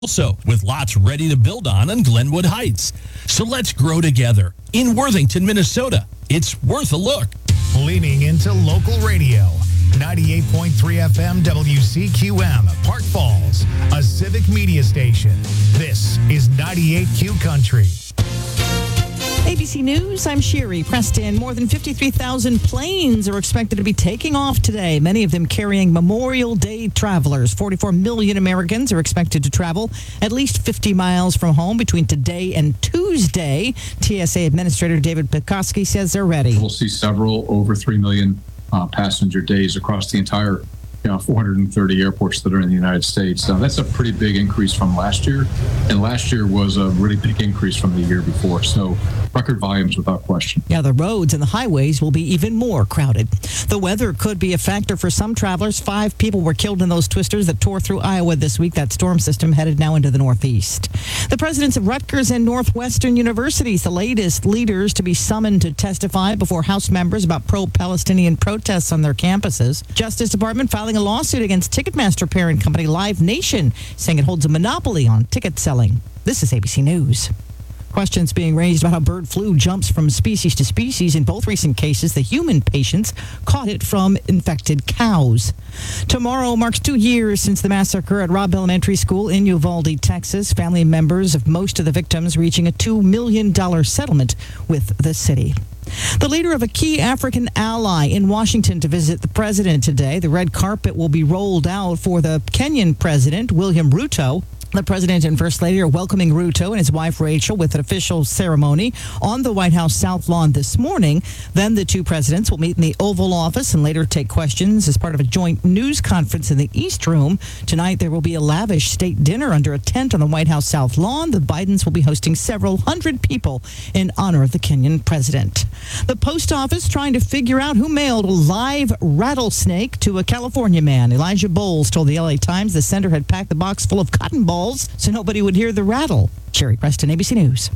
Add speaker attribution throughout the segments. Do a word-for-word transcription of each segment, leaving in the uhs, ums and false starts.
Speaker 1: Also, with lots ready to build on in Glenwood Heights. So let's grow together. In Worthington, Minnesota, it's worth a look.
Speaker 2: Leaning into local radio. ninety-eight point three F M W C Q M, Park Falls, a civic media station. This is ninety-eight Q Country.
Speaker 3: A B C News, I'm Sherry Preston. More than fifty-three thousand planes are expected to be taking off today, many of them carrying Memorial Day travelers. forty-four million Americans are expected to travel at least fifty miles from home between today and Tuesday. T S A Administrator David Pekoski says they're ready.
Speaker 4: We'll see several over three million uh, passenger days across the entire you know, four hundred thirty airports that are in the United States. So that's a pretty big increase from last year. And last year was a really big increase from the year before. So record volumes without question.
Speaker 3: Yeah, the roads and the highways will be even more crowded. The weather could be a factor for some travelers. Five people were killed in those twisters that tore through Iowa this week. That storm system headed now into the Northeast. The presidents of Rutgers and Northwestern universities, the latest leaders to be summoned to testify before House members about pro-Palestinian protests on their campuses. Justice Department filing a lawsuit against Ticketmaster parent company Live Nation, saying it holds a monopoly on ticket selling. This is A B C News. Questions being raised about how bird flu jumps from species to species. In both recent cases, the human patients caught it from infected cows. Tomorrow marks two years since the massacre at Robb Elementary School in Uvalde, Texas. Family members of most of the victims reaching a two million dollars settlement with the city. The leader of a key African ally in Washington to visit the president today. The red carpet will be rolled out for the Kenyan president, William Ruto. The president and first lady are welcoming Ruto and his wife Rachel with an official ceremony on the White House South Lawn this morning. Then the two presidents will meet in the Oval Office and later take questions as part of a joint news conference in the East Room. Tonight there will be a lavish state dinner under a tent on the White House South Lawn. The Bidens will be hosting several hundred people in honor of the Kenyan president. The post office trying to figure out who mailed a live rattlesnake to a California man. Elijah Bowles told the L A Times the sender had packed the box full of cotton balls so nobody would hear the rattle. Sherry Preston, A B C News.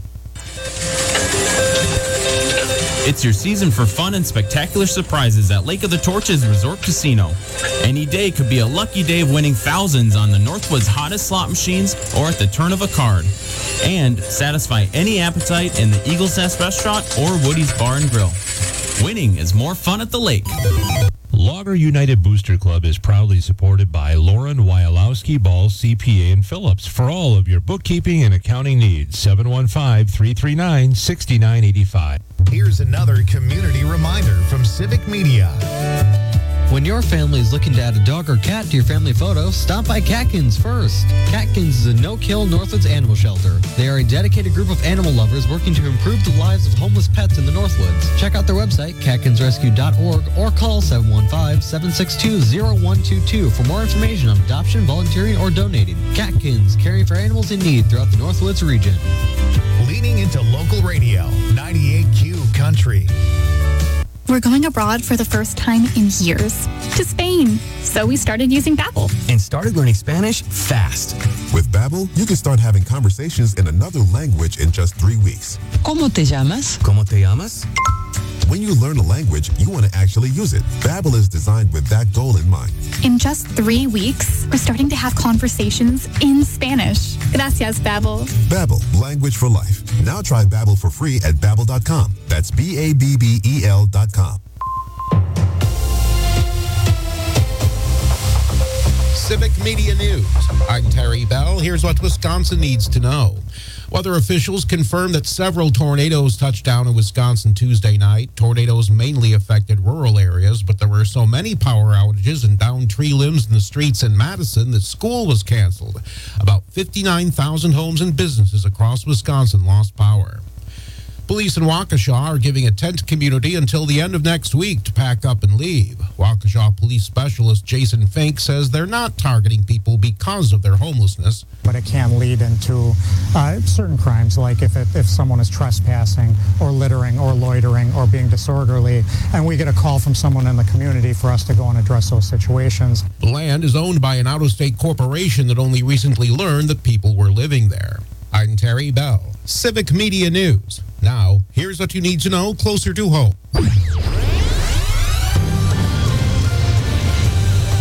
Speaker 5: It's your season for fun and spectacular surprises at Lake of the Torches Resort Casino. Any day could be a lucky day of winning thousands on the Northwood's hottest slot machines or at the turn of a card. And satisfy any appetite in the Eagle's Nest Restaurant or Woody's Bar and Grill. Winning is more fun at the lake.
Speaker 6: Logger United Booster Club is proudly supported by Lauren Wyalowski Ball C P A and Phillips for all of your bookkeeping and accounting needs. seven one five, three three nine, six nine eight five.
Speaker 2: Here's another community reminder from Civic Media.
Speaker 7: When your family is looking to add a dog or cat to your family photo, stop by Catkins first. Catkins is a no-kill Northwoods animal shelter. They are a dedicated group of animal lovers working to improve the lives of homeless pets in the Northwoods. Check out their website, catkins rescue dot org, or call seven one five, seven six two, zero one two two for more information on adoption, volunteering, or donating. Catkins, caring for animals in need throughout the Northwoods region.
Speaker 2: Leaning into local radio, ninety-eight Q Country.
Speaker 8: We're going abroad for the first time in years, to Spain. So we started using Babbel.
Speaker 9: And started learning Spanish fast.
Speaker 10: With Babbel, you can start having conversations in another language in just three weeks.
Speaker 9: ¿Cómo te llamas? ¿Cómo te llamas?
Speaker 10: When you learn a language, you want to actually use it. Babbel is designed with that goal in mind.
Speaker 8: In just three weeks, we're starting to have conversations in Spanish. Gracias, Babbel.
Speaker 10: Babbel, language for life. Now try Babbel for free at babbel dot com. That's B A B B E L dot com.
Speaker 11: Civic Media News. I'm Terry Bell. Here's what Wisconsin needs to know. Weather officials confirmed that several tornadoes touched down in Wisconsin Tuesday night. Tornadoes mainly affected rural areas, but there were so many power outages and downed tree limbs in the streets in Madison that school was canceled. About fifty-nine thousand homes and businesses across Wisconsin lost power. Police in Waukesha are giving a tent community until the end of next week to pack up and leave. Waukesha Police Specialist Jason Fink says they're not targeting people because of their homelessness.
Speaker 12: But it can lead into uh, certain crimes, like if, it, if someone is trespassing or littering or loitering or being disorderly, and we get a call from someone in the community for us to go and address those situations.
Speaker 11: The land is owned by an out-of-state corporation that only recently learned that people were living there. I'm Terry Bell, Civic Media News. Now, here's what you need to know closer to home.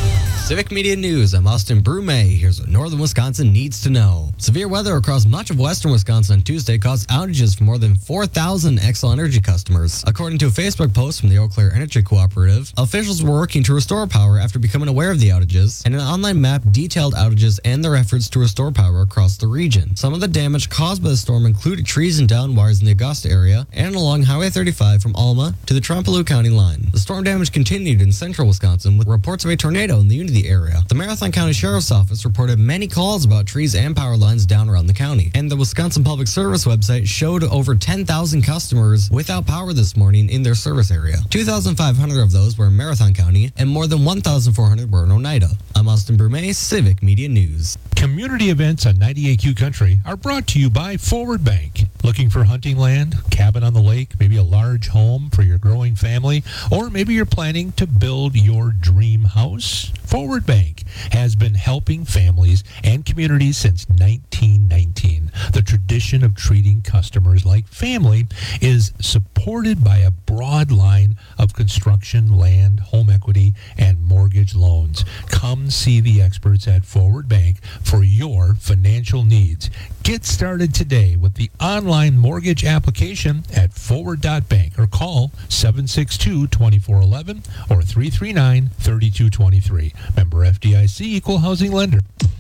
Speaker 7: Civic Media News, I'm Austin Brumey. Here's what Northern Wisconsin needs to know. Severe weather across much of western Wisconsin on Tuesday caused outages for more than four thousand Xcel Energy customers. According to a Facebook post from the Eau Claire Energy Cooperative, officials were working to restore power after becoming aware of the outages, and an online map detailed outages and their efforts to restore power across the region. Some of the damage caused by the storm included trees and downed wires in the Augusta area and along Highway thirty-five from Alma to the Trompealeau County line. The storm damage continued in central Wisconsin with reports of a tornado in the Unity area. The Marathon County Sheriff's Office reported many calls about trees and power lines down around the county. And the Wisconsin Public Service website showed over ten thousand customers without power this morning in their service area. two thousand five hundred of those were in Marathon County and more than one thousand four hundred were in Oneida. I'm Austin Brumey, Civic Media News.
Speaker 6: Community events on ninety-eight Q Country are brought to you by Forward Bank. Looking for hunting land, cabin on the lake, maybe a large home for your growing family, or maybe you're planning to build your dream house? Forward Bank has been helping families and communities since nineteen nineteen. The tradition of treating customers like family is supported by a broad line of construction, land, home equity, and mortgage loans. Come see the experts at Forward Bank for your financial needs. Get started today with the online mortgage application at forward dot bank or call seven six two, two four one one or three three nine, three two two three. Member F D I C, Equal Housing Lender.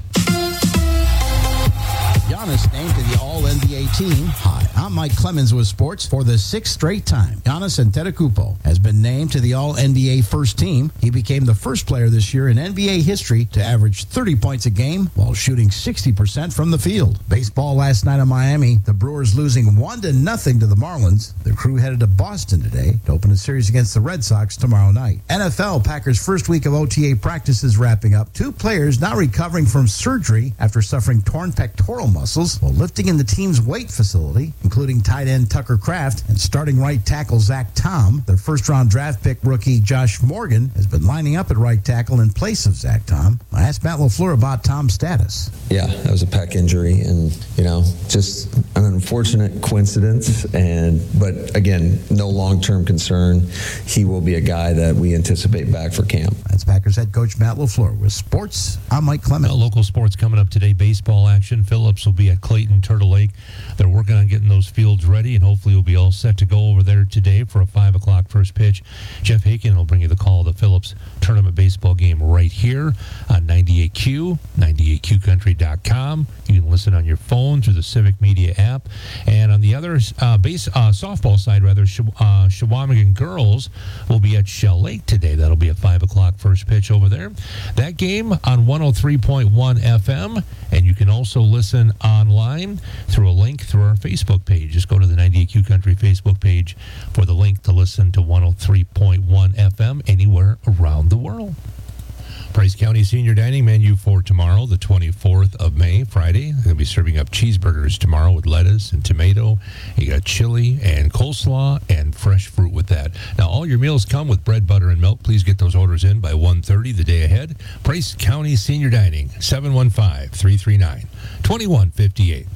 Speaker 13: Giannis named to the All N B A team. Hi, I'm Mike Clemens with sports. For the sixth straight time, Giannis Antetokounmpo has been named to the All N B A first team. He became the first player this year in N B A history to average thirty points a game while shooting sixty percent from the field. Baseball last night in Miami, the Brewers losing one to nothing to the Marlins. The crew headed to Boston today to open a series against the Red Sox tomorrow night. N F L, Packers' first week of O T A practices wrapping up. Two players now recovering from surgery after suffering torn pectoral muscles while lifting in the team's weight facility, including tight end Tucker Kraft and starting right tackle Zach Tom. Their first-round draft pick rookie Josh Morgan has been lining up at right tackle in place of Zach Tom. I asked Matt LaFleur about Tom's status.
Speaker 14: Yeah, that was a pec injury, and you know, just an unfortunate coincidence. And but again, no long-term concern. He will be a guy that we anticipate back for camp.
Speaker 13: That's Packers head coach Matt LaFleur with sports. I'm Mike Clemens.
Speaker 6: Well, local sports coming up today. Baseball action. Phillips will be at Clayton Turtle Lake. They're working on getting those fields ready, and hopefully we'll be all set to go over there today for a five o'clock first pitch. Jeff Haken will bring you the call of the Phillips tournament baseball game right here on ninety-eight Q, ninety-eight Q country dot com. You can listen on your phone through the Civic Media app. And on the other uh, base uh, softball side, rather, Sh- uh, Shawamigan girls will be at Shell Lake today. That'll be a five o'clock first pitch over there. That game on one oh three point one F M, and you can also listen online through a link through our Facebook page. Just go to the ninety-eight Q Country Facebook page for the link to listen to one oh three point one F M anywhere around the world. Price County Senior Dining menu for tomorrow, the twenty-fourth of May, Friday. They're going to be serving up cheeseburgers tomorrow with lettuce and tomato. You got chili and coleslaw and fresh fruit with that. Now, all your meals come with bread, butter, and milk. Please get those orders in by one thirty the day ahead. Price County Senior Dining, seven one five, three three nine, two one five eight.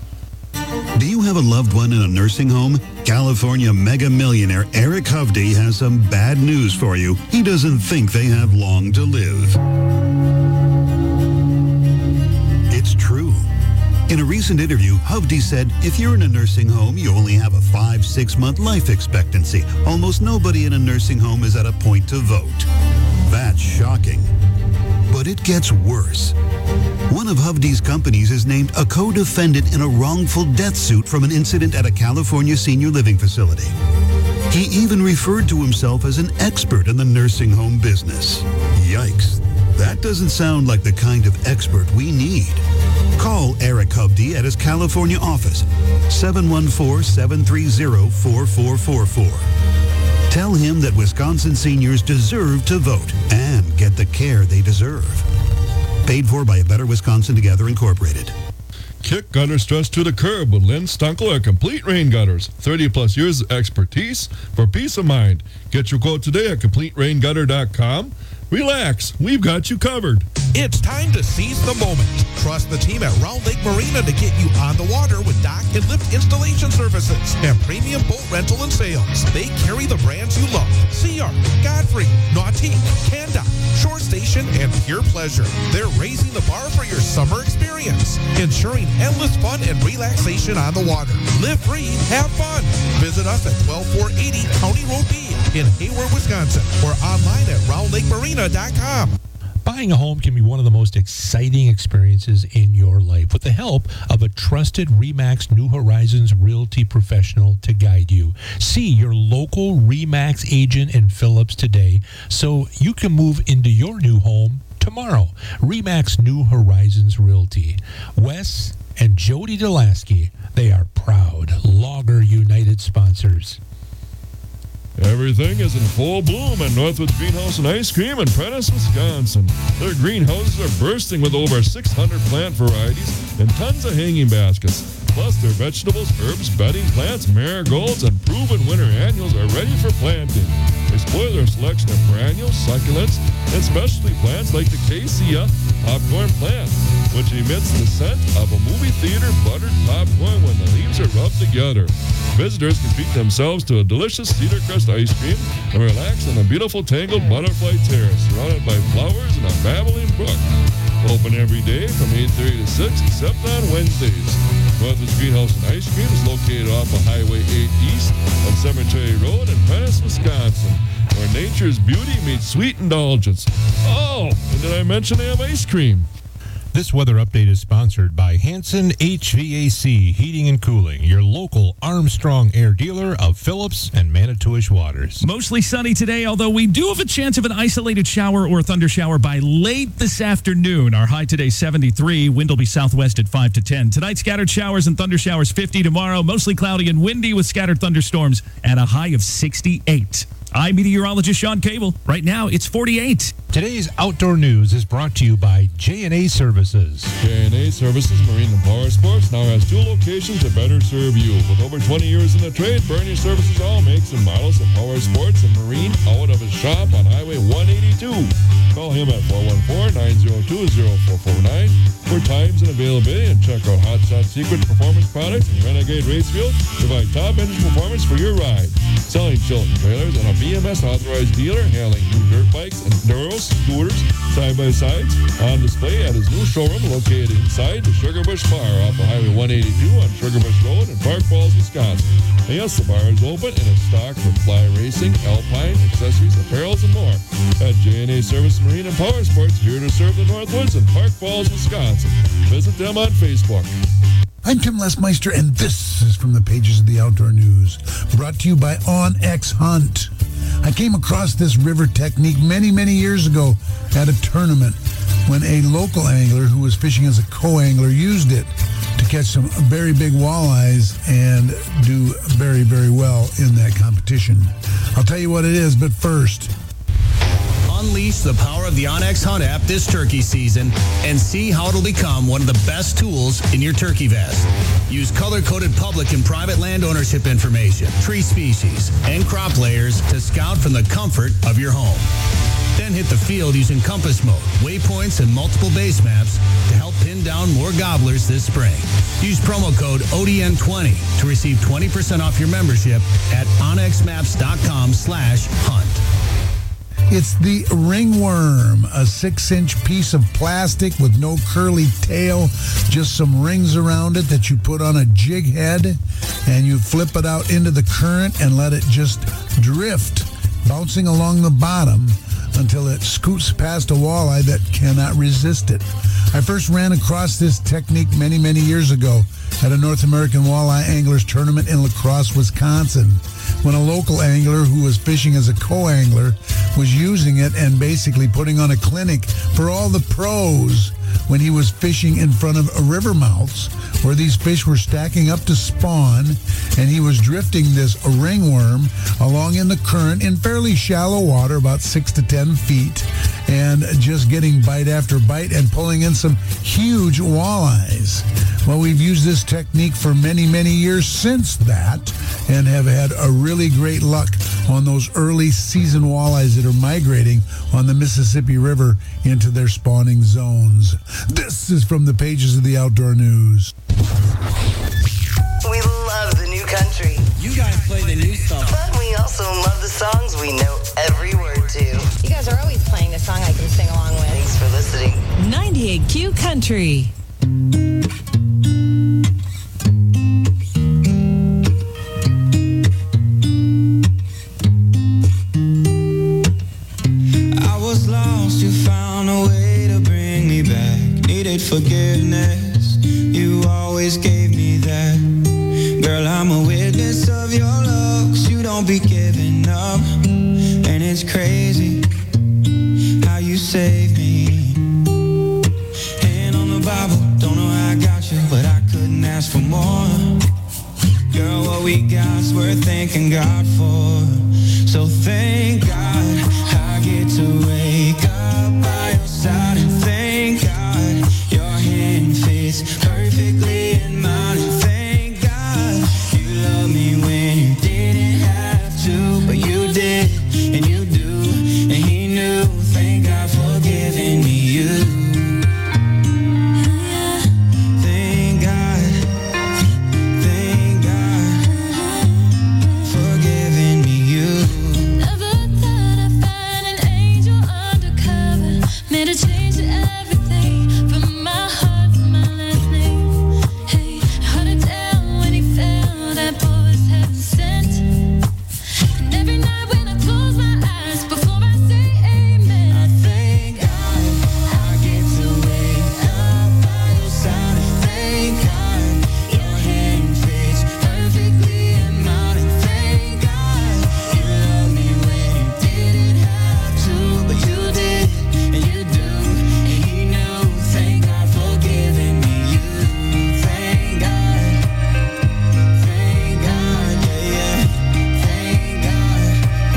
Speaker 15: Do you have a loved one in a nursing home? California mega millionaire Eric Hovde has some bad news for you. He doesn't think they have long to live. It's true. In a recent interview, Hovde said, if you're in a nursing home, you only have a five, six month life expectancy. Almost nobody in a nursing home is at a point to vote. That's shocking. But it gets worse. One of Hovde's companies is named a co-defendant in a wrongful death suit from an incident at a California senior living facility. He even referred to himself as an expert in the nursing home business. Yikes. That doesn't sound like the kind of expert we need. Call Eric Hovde at his California office, seven one four, seven three zero, four four four four. Tell him that Wisconsin seniors deserve to vote and get the care they deserve. Paid for by A Better Wisconsin Together Incorporated.
Speaker 16: Kick gutter stress to the curb with Lynn Stunkler Complete Rain Gutters. thirty plus years of expertise for peace of mind. Get your quote today at complete rain gutter dot com. Relax, we've got you covered.
Speaker 11: It's time to seize the moment. Trust the team at Round Lake Marina to get you on the water with dock and lift installation services and premium boat rental and sales. They carry the brands you love: Sea Art, Godfrey, Nautique, Canda, Shore Station, and Pure Pleasure. They're raising the bar for your summer experience, ensuring endless fun and relaxation on the water. Live free, have fun. Visit us at twelve four eighty County Road B in Hayward, Wisconsin, or online at round lake marina dot com.
Speaker 6: Buying a home can be one of the most exciting experiences in your life with the help of a trusted RE/MAX New Horizons Realty professional to guide you. See your local RE/MAX agent in Phillips today so you can move into your new home tomorrow. RE/MAX New Horizons Realty. Wes and Jody Delasky, they are proud Logger United sponsors.
Speaker 16: Everything is in full bloom at Northwoods Greenhouse and Ice Cream in Prentice, Wisconsin. Their greenhouses are bursting with over six hundred plant varieties and tons of hanging baskets. Plus, their vegetables, herbs, bedding plants, marigolds, and proven winter annuals are ready for planting. They spoil their selection of perennials, succulents, and specialty plants like the Cassia popcorn plant, which emits the scent of a movie theater buttered popcorn when the leaves are rubbed together. Visitors can treat themselves to a delicious cedar crust ice cream and relax on a beautiful tangled butterfly terrace surrounded by flowers and a babbling brook. Open every day from eight thirty to six, except on Wednesdays. Northwoods Greenhouse and Ice Cream is located off of Highway eight East on Cemetery Road in Prentice, Wisconsin, where nature's beauty meets sweet indulgence. Oh, and did I mention they have ice cream?
Speaker 6: This weather update is sponsored by Hanson H V A C Heating and Cooling, your local Armstrong Air dealer of Phillips and Manitowish waters.
Speaker 1: Mostly sunny today, although we do have a chance of an isolated shower or thunder shower by late this afternoon. Our high today, seventy-three. Wind will be southwest at five to ten. Tonight, scattered showers and thunder showers, fifty. Tomorrow, mostly cloudy and windy with scattered thunderstorms at a high of sixty-eight. I'm meteorologist Sean Cable. Right now, it's forty-eight.
Speaker 6: Today's outdoor news is brought to you by J and A Services.
Speaker 16: J and A Services Marine and Power Sports now has two locations to better serve you. With over twenty years in the trade, Bernie services all makes and models of power sports and marine out of his shop on Highway one eighty-two. Call him at four one four, nine zero two, zero four four nine for times and availability, and check out Hot Shot Secret Performance Products and Renegade Racefield. Provide top engine performance for your ride. Selling Chilton trailers and a B M S authorized dealer, handling new dirt bikes and enduros, scooters, side-by-sides, on display at his new showroom located inside the Sugar Bush Bar off of Highway one eighty-two on Sugar Bush Road in Park Falls, Wisconsin. And yes, the bar is open and it's stocked with fly racing, alpine, accessories, apparels, and more. At J and A Service Marine and Power Sports, here to serve the Northwoods in Park Falls, Wisconsin. Visit them on Facebook.
Speaker 17: I'm Tim Lesmeister, and this is from the pages of the Outdoor News, brought to you by OnX Hunt. I came across this river technique many, many years ago at a tournament when a local angler who was fishing as a co-angler used it to catch some very big walleyes and do very, very well in that competition. I'll tell you what it is, but first...
Speaker 18: Unleash the power of the OnX Hunt app this turkey season and see how it'll become one of the best tools in your turkey vest. Use color-coded public and private land ownership information, tree species, and crop layers to scout from the comfort of your home. Then hit the field using compass mode, waypoints, and multiple base maps to help pin down more gobblers this spring. Use promo code O D N twenty to receive twenty percent off your membership at onxmaps.com slash hunt.
Speaker 17: It's the ringworm, a six-inch piece of plastic with no curly tail, just some rings around it that you put on a jig head, and you flip it out into the current and let it just drift, bouncing along the bottom until it scoots past a walleye that cannot resist it. I first ran across this technique many, many years ago at a North American Walleye Anglers Tournament in La Crosse, Wisconsin, when a local angler who was fishing as a co-angler was using it and basically putting on a clinic for all the pros when he was fishing in front of a river mouths where these fish were stacking up to spawn, and he was drifting this ringworm along in the current in fairly shallow water, about six to ten feet, and just getting bite after bite and pulling in some huge walleyes. Well, we've used this technique for many, many years since that and have had a really great luck on those early season walleyes that are migrating on the Mississippi River into their spawning zones. This is from the pages of the Outdoor News.
Speaker 19: We love the new country.
Speaker 7: You guys play the new stuff.
Speaker 19: But we also love the songs we know every word to.
Speaker 20: You guys are always playing a song I can sing along with.
Speaker 19: Thanks for listening.
Speaker 21: ninety-eight Q Country.
Speaker 22: I was lost, you found a way to bring me back. Needed forgiveness, you always gave me that. Girl, I'm a witness of your love, 'cause you don't be giving up. And it's crazy how you saved me. Hand on the Bible, don't know how I got you, but I couldn't ask for more. Girl, what we got's worth thanking God for. So thank God I get to wake up by your side, and thank God your hand fits perfectly in mine, and thank God you love me when you didn't have to, but you did, and you do, and he knew. Thank God for giving me you. Thank God, thank God for giving me you.
Speaker 23: Never thought I'd find an angel undercover. Made a change to everything from my heart to my last name. Hey, hard to tell when he fell, that boy was heaven sent. And every night when I close my eyes, before I say amen, I
Speaker 22: Thank God I get to wake up by your side, and thank God your hand fits perfectly in mine, and thank God you love me when you didn't have to, but you did, and you do, and he knew. Thank God for giving me you. Thank God, thank God, yeah, yeah, thank God.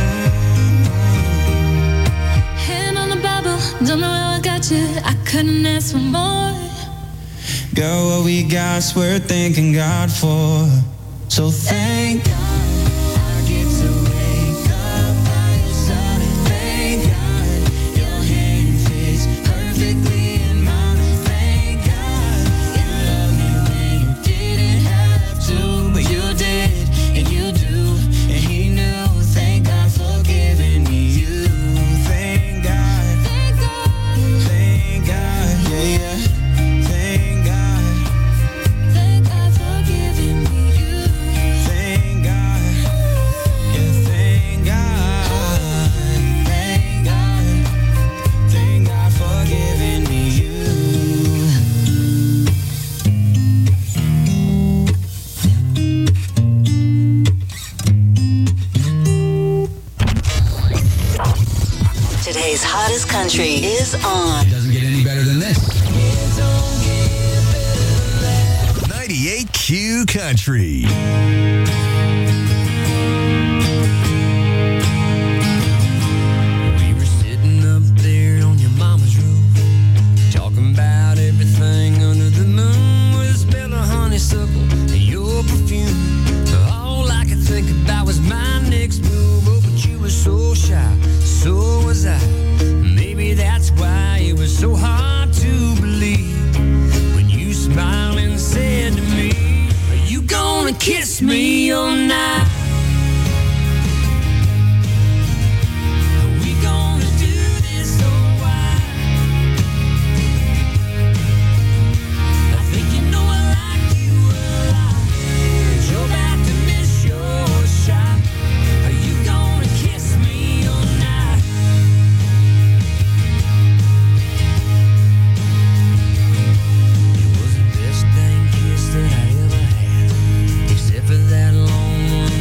Speaker 23: hand on the Bible, don't know how I got you. I couldn't ask for more.
Speaker 22: Girl, what we got's worth thanking God for. So thank God I get to wake up by your side, and thank God your hand fits perfectly in mine, and thank God you love me when you didn't have to, but you did, and you do, and he knew. Thank God for giving me you. Thank God, thank God, yeah, yeah. Thank God,
Speaker 23: Thank God for giving me you.
Speaker 22: thank God, yeah, thank God, thank God, thank God for giving me you.
Speaker 21: Today's hottest country is on.
Speaker 18: Doesn't get any better than this.
Speaker 24: ninety-eight Q Country.
Speaker 22: We were sitting up there on your mama's roof, talking about everything under the moon, with a smell of honeysuckle and your perfume. All I could think about was my next move. Oh, but you were so shy, so was I. Maybe that's why it was so hard to believe when you smiled and said to me, "Are you gonna kiss me all night? Are we gonna do this or why?" I think you know I like you a lot, but you're about to miss your shot. Are you gonna kiss me all night? It was the best dang kiss that I ever had, except for that long one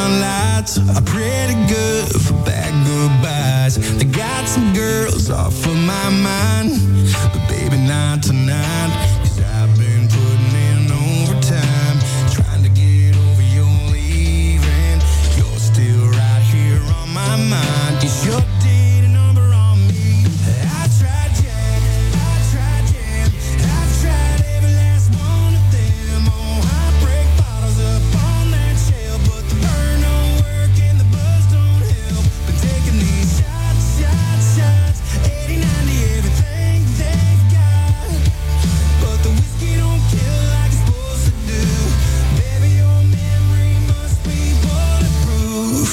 Speaker 22: neon lights are pretty good for bad goodbyes. They got some girls off of my mind, but baby, not tonight. 'Cause I've been putting in overtime, trying to get over your leaving. You're still right here on my mind. It's your date number on me. I tried Jack, I tried Jam, I've tried every last one of them. Oh, heartbreak bottles up on that shelf, but the burn don't work and the buzz don't help. Been taking these shots, shots, shots, eighty, ninety, everything they've got. But the whiskey don't kill like it's supposed to do. Baby, your memory must be bulletproof.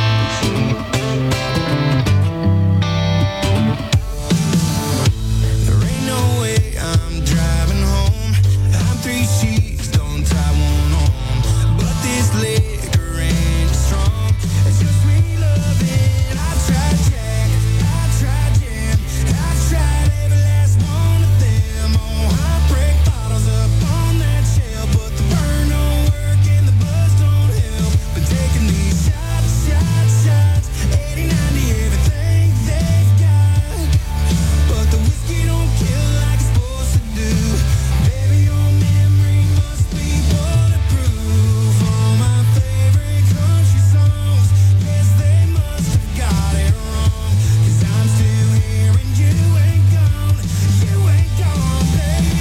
Speaker 22: There ain't no way I'm driving home. I'm three sheets, don't tie one on. But this liquor ain't strong. It's just sweet loving. I tried Jack, I tried Jam, I've tried every last one of them. Oh, heartbreak bottles up on that shelf, but the burn don't work and the buzz don't help. Been taking these shots, shots, shots, eighty, ninety, everything they've got. But the whiskey don't kill like it's supposed to do. Baby, your memory must be bulletproof. All my favorite country songs, yes, they must have got it wrong. 'Cause I'm still here and you ain't gone, you ain't gone, baby.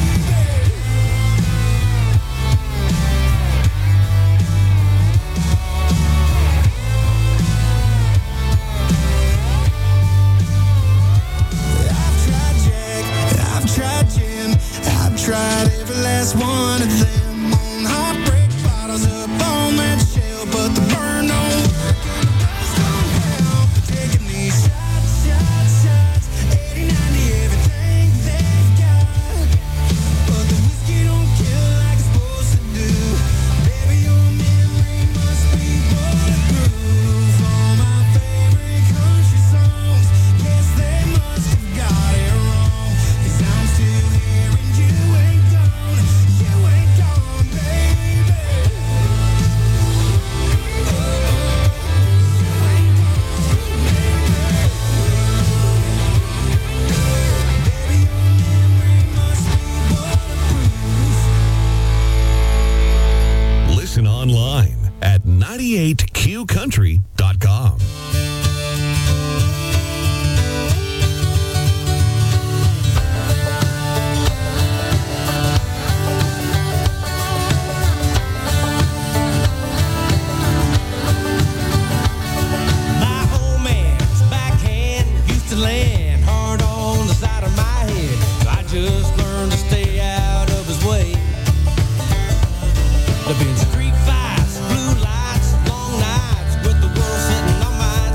Speaker 22: I've tried Jack, I've tried Jim, I've tried every last one of them. On heartbreak bottles up on that shelf, but the burn don't work and the buzz don't help. Taking these shots, shots, shots, eighty, ninety, everything they've got. But the whiskey don't kill like it's supposed to do. Baby, your memory must be bulletproof. All my favorite country songs, yes, they must have got it wrong. 'Cause I'm still here and you ain't gone, you ain't gone, baby.
Speaker 24: Listen online at ninety-eight q country dot com.
Speaker 22: My old man's backhand used to land hard on the side of my head. So I just learned to stay out of his way. There've been street fights, blue lights, long nights with the world sitting on my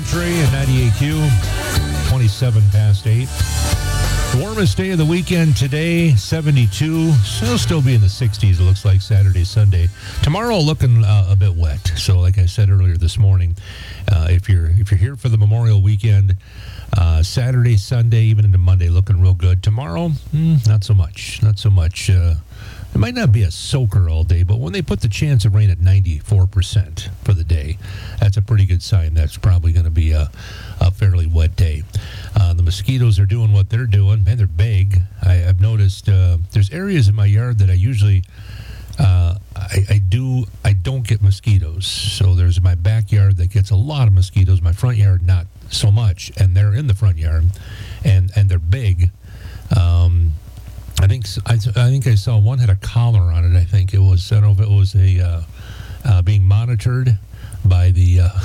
Speaker 6: Country and ninety-eight Q, twenty-seven past eight. The warmest day of the weekend today, seventy-two. So it'll still be in the sixties, it looks like, Saturday, Sunday. Tomorrow looking uh, a bit wet. So like I said earlier this morning, uh, if you're if you're here for the Memorial Weekend, uh, Saturday, Sunday, even into Monday, looking real good. Tomorrow, mm, not so much. Not so much. Uh, it might not be a soaker all day, but when they put the chance of rain at ninety-four percent for the day, that's a pretty good sign. That's probably going to be a, a fairly wet day. Uh, the mosquitoes are doing what they're doing. Man, they're big. I, I've noticed uh, there's areas in my yard that I usually uh, I, I do I don't get mosquitoes. So there's my backyard that gets a lot of mosquitoes. My front yard not so much, and they're in the front yard, and and they're big. Um, I think I, I think I saw one had a collar on it. I think it was I don't know if it was a uh, uh, being monitored by the. Uh,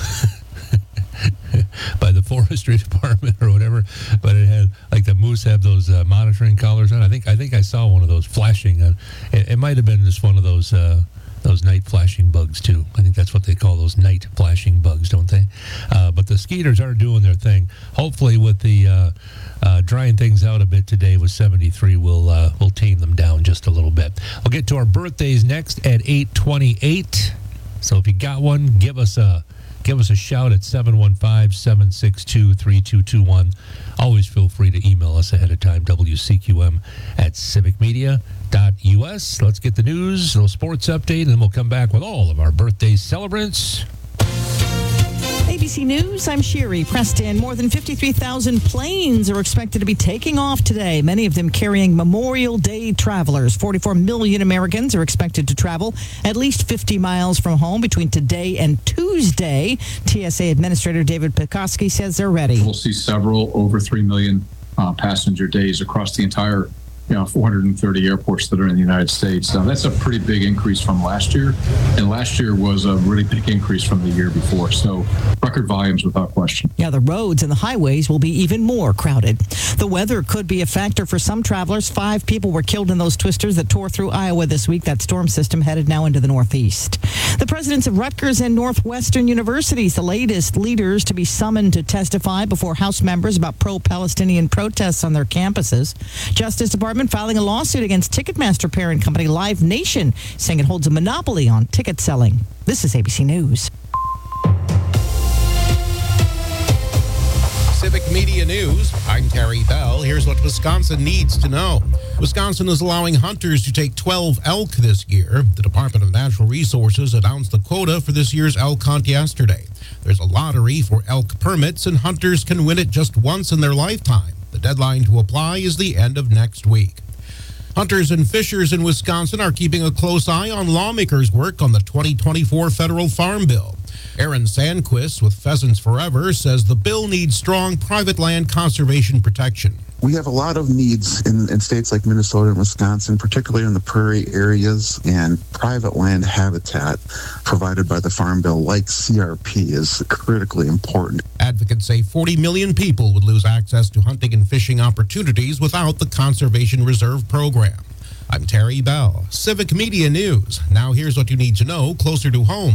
Speaker 6: by the forestry department or whatever, but it had like the moose have those uh, monitoring collars on. I think I think I saw one of those flashing. Uh, it, it might have been just one of those uh, those night flashing bugs too. I think that's what they call those night flashing bugs, don't they? Uh, but the skeeters are doing their thing. Hopefully, with the uh, uh, drying things out a bit today with seventy-three, we'll uh, we'll tame them down just a little bit. We'll get to our birthdays next at eight twenty-eight. So if you got one, give us a. Give us a shout at seven one five, seven six two, three two two one. Always feel free to email us ahead of time, W C Q M at civic media dot U S. Let's get the news, a little sports update, and then we'll come back with all of our birthday celebrants.
Speaker 2: A B C News, I'm Sherry Preston. More than fifty-three thousand planes are expected to be taking off today, many of them carrying Memorial Day travelers. forty-four million Americans are expected to travel at least fifty miles from home between today and Tuesday. T S A Administrator David Pekoski says they're ready.
Speaker 3: We'll see several over three million uh, passenger days across the entire you know, four hundred thirty airports that are in the United States. Now, that's a pretty big increase from last year, and last year was a really big increase from the year before. So record volumes without question.
Speaker 2: Yeah, the roads and the highways will be even more crowded. The weather could be a factor for some travelers. Five people were killed in those twisters that tore through Iowa this week. That storm system headed now into the Northeast. The presidents of Rutgers and Northwestern universities, the latest leaders to be summoned to testify before House members about pro-Palestinian protests on their campuses. Justice Department filing a lawsuit against Ticketmaster parent company Live Nation, saying it holds a monopoly on ticket selling. This is A B C News.
Speaker 11: Civic Media News. I'm Terry Bell. Here's what Wisconsin needs to know. Wisconsin is allowing hunters to take twelve elk this year. The Department of Natural Resources announced the quota for this year's elk hunt yesterday. There's a lottery for elk permits, and hunters can win it just once in their lifetime. The deadline to apply is the end of next week. Hunters and fishers in Wisconsin are keeping a close eye on lawmakers' work on the twenty twenty-four federal farm bill. Aaron Sandquist with Pheasants Forever says the bill needs strong private land conservation protection.
Speaker 4: We have a lot of needs in, in states like Minnesota and Wisconsin, particularly in the prairie areas, and private land habitat provided by the Farm Bill, like C R P, is critically important.
Speaker 11: Advocates say forty million people would lose access to hunting and fishing opportunities without the Conservation Reserve Program. I'm Terry Bell, Civic Media News. Now here's what you need to know closer to home.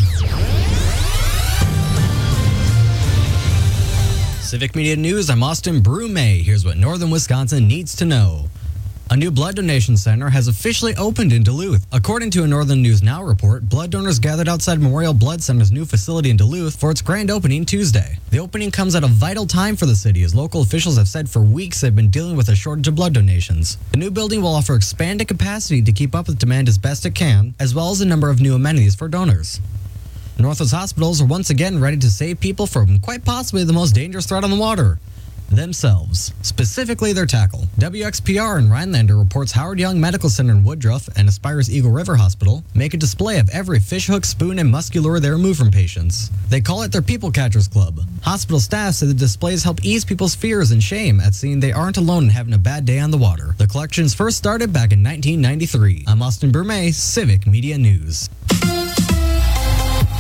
Speaker 7: Civic Media News, I'm Austin Brumey. Here's what Northern Wisconsin needs to know. A new blood donation center has officially opened in Duluth. According to a Northern News Now report, blood donors gathered outside Memorial Blood Center's new facility in Duluth for its grand opening Tuesday. The opening comes at a vital time for the city, as local officials have said for weeks they've been dealing with a shortage of blood donations. The new building will offer expanded capacity to keep up with demand as best it can, as well as a number of new amenities for donors. Northwoods hospitals are once again ready to save people from quite possibly the most dangerous threat on the water. Themselves. Specifically their tackle. W X P R in Rhinelander reports Howard Young Medical Center in Woodruff and Aspire's Eagle River Hospital make a display of every fish hook, spoon, and musculure they remove from patients. They call it their People Catchers Club. Hospital staff say the displays help ease people's fears and shame at seeing they aren't alone in having a bad day on the water. The collections first started back in nineteen ninety-three. I'm Austin Brumey, Civic Media News.
Speaker 6: The Brewers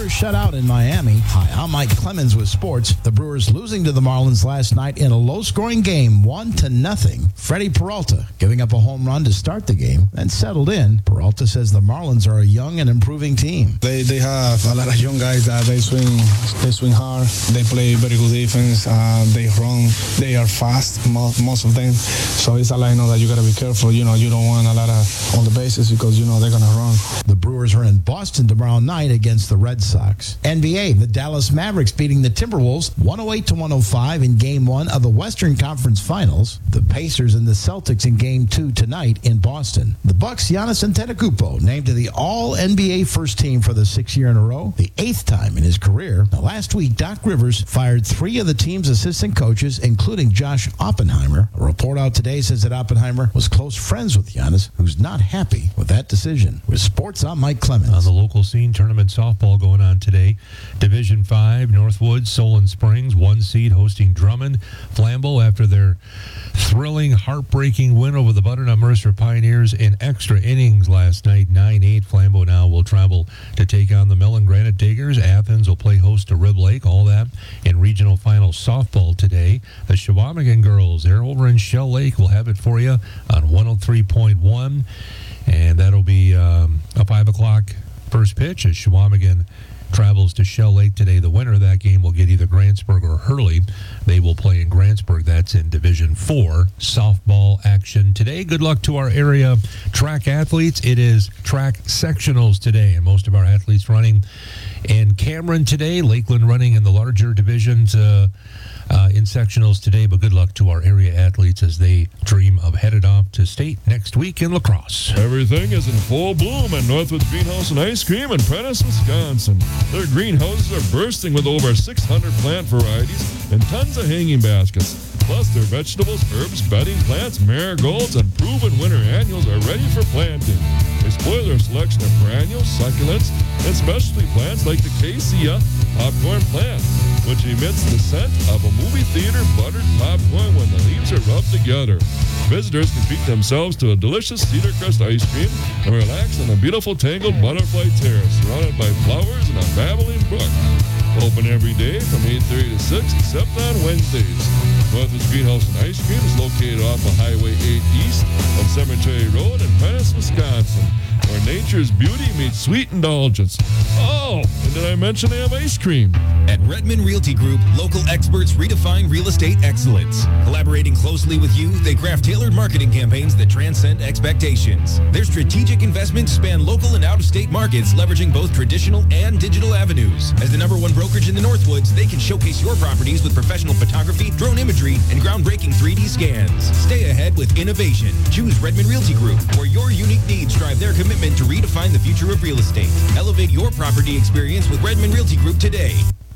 Speaker 13: Brewers shut out in Miami. Hi, I'm Mike Clemens with sports. The Brewers losing to the Marlins last night in a low-scoring game, one to nothing. Freddie Peralta giving up a home run to start the game and settled in. Peralta says the Marlins are a young and improving team.
Speaker 5: They they have a lot of young guys that they swing they swing hard. They play very good defense. Uh, they run. They are fast, most, most of them. So it's a lineup that you got to be careful. You know, you don't want a lot of on the bases because you know they're gonna run.
Speaker 13: The Brewers are in Boston tomorrow night against the Red Sox. N B A, the Dallas Mavericks beating the Timberwolves one oh eight to one oh five in Game One of the Western Conference Finals. The Pacers and the Celtics in Game Two tonight in Boston. The Bucks, Giannis Antetokounmpo named to the All N B A First Team for the sixth year in a row, the eighth time in his career. Now, last week, Doc Rivers fired three of the team's assistant coaches, including Josh Oppenheimer. A report out today says that Oppenheimer was close friends with Giannis, who's not happy with that decision. With sports, I'm Mike Clemens.
Speaker 6: On the local scene, tournament softball going on today. Division five, Northwood, Solon Springs, one seed hosting Drummond. Flambeau, after their thrilling, heartbreaking win over the Butternut Mercer Pioneers in extra innings last night, nine eight. Flambeau now will travel to take on the Mellon Granite Diggers. Athens will play host to Rib Lake. All that in regional final softball today. The Shawamigan girls, they're over in Shell Lake. We'll have it for you on one oh three point one. And that'll be um, a five o'clock first pitch as Shawamigan travels to Shell Lake today. The winner of that game will get either Grantsburg or Hurley. They will play in Grantsburg. That's in Division four softball action today. Good luck to our area track athletes. It is track sectionals today, and most of our athletes running in Cameron today. Lakeland running in the larger divisions uh, uh, in sectionals today, but good luck to our area athletes as they dream of headed off to state next week in lacrosse.
Speaker 16: Everything is in full bloom at Northwood's Greenhouse and Ice Cream in Prentice, Wisconsin. Their greenhouses are bursting with over six hundred plant varieties and tons of hanging baskets. Plus, their vegetables, herbs, bedding plants, marigolds, and proven winter annuals are ready for planting. They spoil their selection of perennials, succulents, and specialty plants like the Cassia popcorn plant, which emits the scent of a movie theater buttered popcorn when the leaves are rubbed together. Visitors can treat themselves to a delicious cedar crust ice cream and relax on a beautiful tangled butterfly terrace surrounded by flowers and a babbling brook. Open every day from eight thirty to six, except on Wednesdays. Northwood's Greenhouse and Ice Cream is located off of Highway eight East on Cemetery Road in Prentice, Wisconsin, where nature's beauty meets sweet indulgence. Oh, and did I mention they have ice cream?
Speaker 8: At Redmond Realty Group, local experts redefine real estate excellence. Collaborating closely with you, they craft tailored marketing campaigns that transcend expectations. Their strategic investments span local and out-of-state markets, leveraging both traditional and digital avenues. As the number one brokerage in the Northwoods, they can showcase your properties with professional photography, drone imagery, and groundbreaking three D scans. Stay ahead with innovation. Choose Redmond Realty Group, where your unique needs drive their commitment to redefine the future of real estate. Elevate your property experience with Redmond Realty Group today.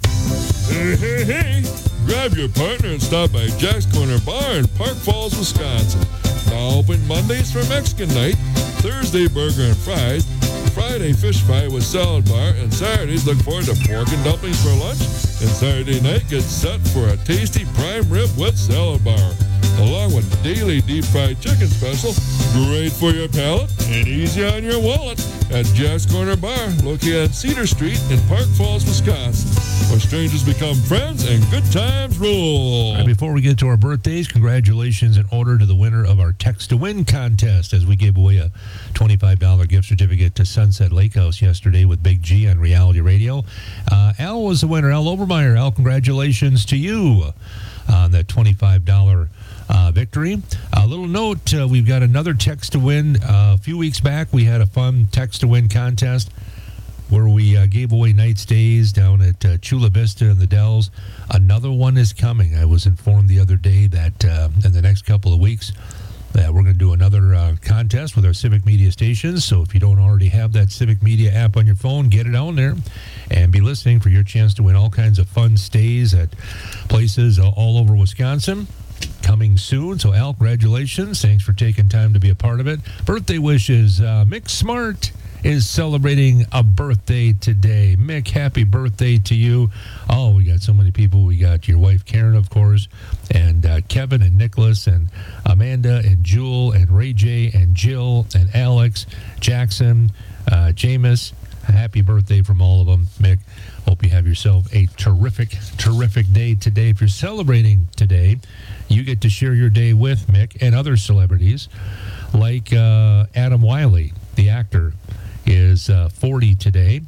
Speaker 16: Hey, hey, hey! Grab your partner and stop by Jack's Corner Bar in Park Falls, Wisconsin. Now open Mondays for Mexican night, Thursday burger and fries, Friday fish fry with salad bar, and Saturdays look forward to pork and dumplings for lunch, and Saturday night gets set for a tasty prime rib with salad bar, along with daily deep fried chicken special, great for your palate and easy on your wallet at Jack's Corner Bar, located on Cedar Street in Park Falls, Wisconsin, where strangers become friends and good times rule.
Speaker 6: All right, before we get to our birthdays, congratulations in order to the winner of our Text to Win contest, as we gave away a twenty-five dollars gift certificate to Sunset Lake House yesterday with Big G on Reality Radio. Uh, Al was the winner. Al Obermeyer. Al, congratulations to you on that twenty-five dollars Uh, victory. A little note, uh, we've got another Text to Win. Uh, a few weeks back, we had a fun Text to Win contest where we uh, gave away night stays down at uh, Chula Vista in the Dells. Another one is coming. I was informed the other day that uh, in the next couple of weeks that we're going to do another uh, contest with our Civic Media stations. So if you don't already have that Civic Media app on your phone, get it on there and be listening for your chance to win all kinds of fun stays at places uh, all over Wisconsin. Coming soon. So, Al, congratulations. Thanks for taking time to be a part of it. Birthday wishes. Uh, Mick Smart is celebrating a birthday today. Mick, happy birthday to you. Oh, we got so many people. We got your wife, Karen, of course, and uh, Kevin and Nicholas and Amanda and Jewel and Ray J and Jill and Alex, Jackson, uh, Jameis, happy birthday from all of them, Mick. Hope you have yourself a terrific, terrific day today. If you're celebrating today, you get to share your day with Mick and other celebrities, like uh, Adam Wiley, the actor, is uh, forty today.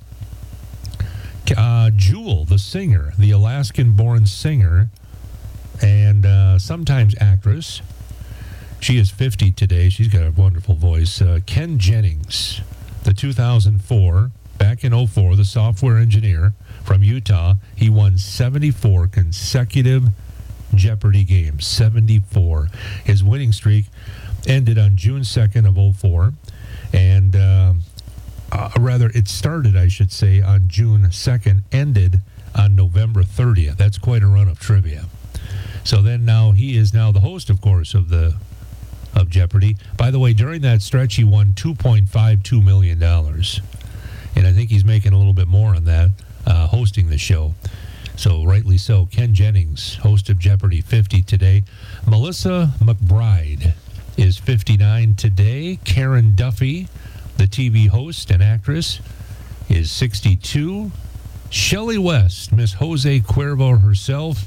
Speaker 6: Uh, Jewel, the singer, the Alaskan-born singer, and uh, sometimes actress. She is fifty today. She's got a wonderful voice. Uh, Ken Jennings, the two thousand four, back in oh four, the software engineer from Utah. He won seventy-four consecutive Jeopardy games. seventy-four. His winning streak ended on June second of oh four. And uh, uh, rather, it started, I should say, on June second, ended on November thirtieth. That's quite a run of trivia. So then now he is now the host, of course, of the of Jeopardy. By the way, during that stretch, he won two point five two million dollars. And I think he's making a little bit more on that, uh, hosting the show. So rightly so. Ken Jennings, host of Jeopardy, fifty today. Melissa McBride is fifty-nine today. Karen Duffy, the T V host and actress, is sixty-two. Shelley West, Miss Jose Cuervo herself.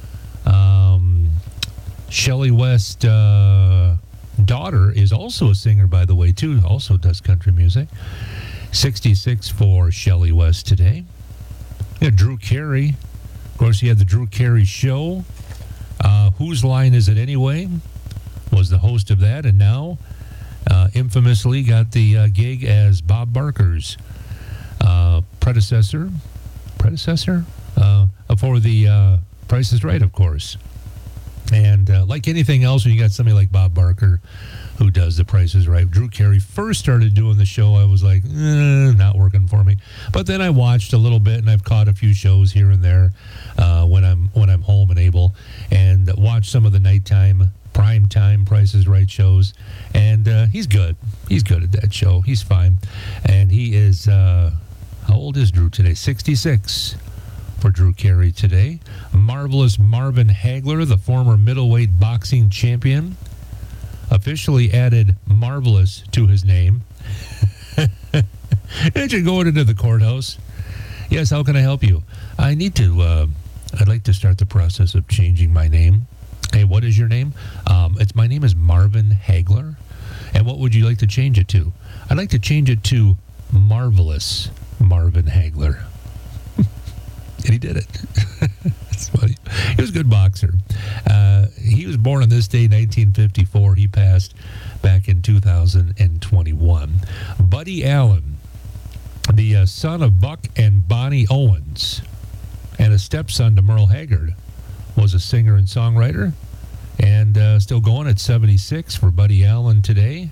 Speaker 6: Um, Shelley West, uh, daughter, is also a singer, by the way, too. Also does country music. sixty-six for Shelley West today. Yeah, Drew Carey. Of course, he had the Drew Carey Show. Uh, Whose Line Is It Anyway? Was the host of that, and now uh, infamously got the uh, gig as Bob Barker's uh, predecessor. Predecessor? Uh, for the uh, Price is Right, of course. And uh, like anything else, when you got somebody like Bob Barker who does The Price is Right. Drew Carey first started doing the show, I was like, eh, not working for me. But then I watched a little bit, and I've caught a few shows here and there uh, when I'm when I'm home and able, and watched some of the nighttime, prime time Price is Right shows. And uh, he's good. He's good at that show. He's fine. And he is, uh, how old is Drew today? sixty-six. For Drew Carey today. Marvelous Marvin Hagler, the former middleweight boxing champion, officially added Marvelous to his name. Imagine going into the courthouse. Yes, how can I help you? I need to, uh, I'd like to start the process of changing my name. Hey, what is your name? Um, it's my name is Marvin Hagler. And what would you like to change it to? I'd like to change it to Marvelous Marvin Hagler. And he did it. It's funny. He was a good boxer. Uh, he was born on this day, nineteen fifty-four. He passed back in two thousand twenty-one. Buddy Allen, the uh, son of Buck and Bonnie Owens, and a stepson to Merle Haggard, was a singer and songwriter, and uh, still going at seventy-six for Buddy Allen today.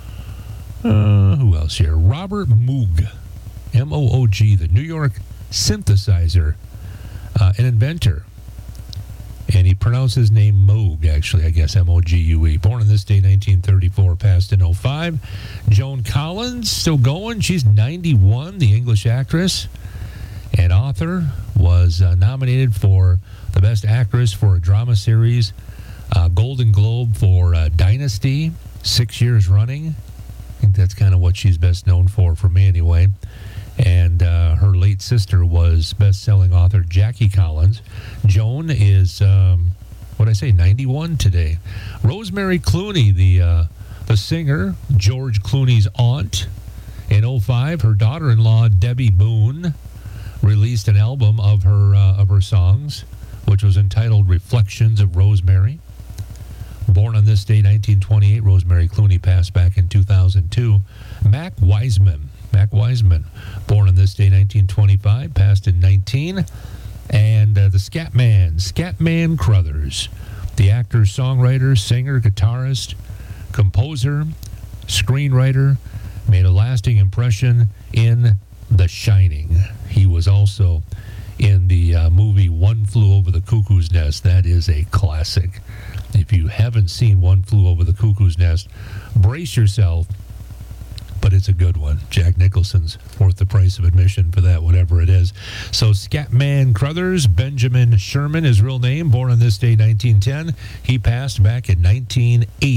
Speaker 6: Uh, who else here? Robert Moog, M O O G, the New York synthesizer, uh, an inventor, and he pronounced his name Moog, actually, I guess, M O G U E. Born on this day, nineteen thirty-four, passed in oh five. Joan Collins, still going. She's ninety-one, the English actress and author, was uh, nominated for the Best Actress for a Drama Series, uh, Golden Globe for uh, Dynasty, six years running. I think that's kind of what she's best known for, for me anyway. And uh, her late sister was best-selling author Jackie Collins. Joan is, um, what did I say, ninety-one today. Rosemary Clooney, the uh, the singer, George Clooney's aunt. In oh five, her daughter-in-law, Debbie Boone, released an album of her uh, of her songs, which was entitled Reflections of Rosemary. Born on this day, nineteen twenty-eight, Rosemary Clooney passed back in two thousand two. Mac Wiseman. Mac Wiseman, born on this day, nineteen twenty-five, passed in nineteen. And uh, the Scatman, Scatman Crothers, the actor, songwriter, singer, guitarist, composer, screenwriter, made a lasting impression in The Shining. He was also in the uh, movie One Flew Over the Cuckoo's Nest. That is a classic. If you haven't seen One Flew Over the Cuckoo's Nest, brace yourself. But it's a good one. Jack Nicholson's worth the price of admission for that, whatever it is. So Scatman Crothers, Benjamin Sherman, his real name, born on this day, nineteen ten. He passed back in nineteen eighty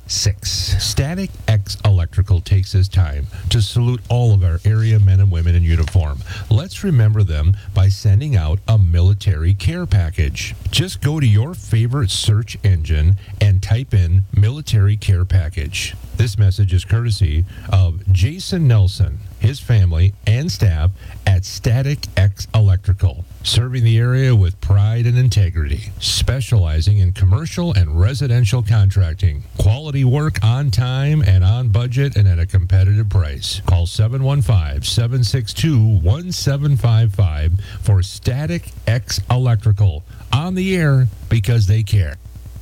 Speaker 6: six. Static X Electrical takes his time to salute all of our area men and women in uniform. Let's remember them by sending out a military care package. Just go to your favorite search engine and type in military care package. This message is courtesy of Jason Nelson, his family, and staff at Static X Electrical, serving the area with pride and integrity, specializing in commercial and residential contracting. Quality work on time and on budget and at a competitive price. Call seven one five, seven six two, one seven five five for Static X Electrical. On the air because they care.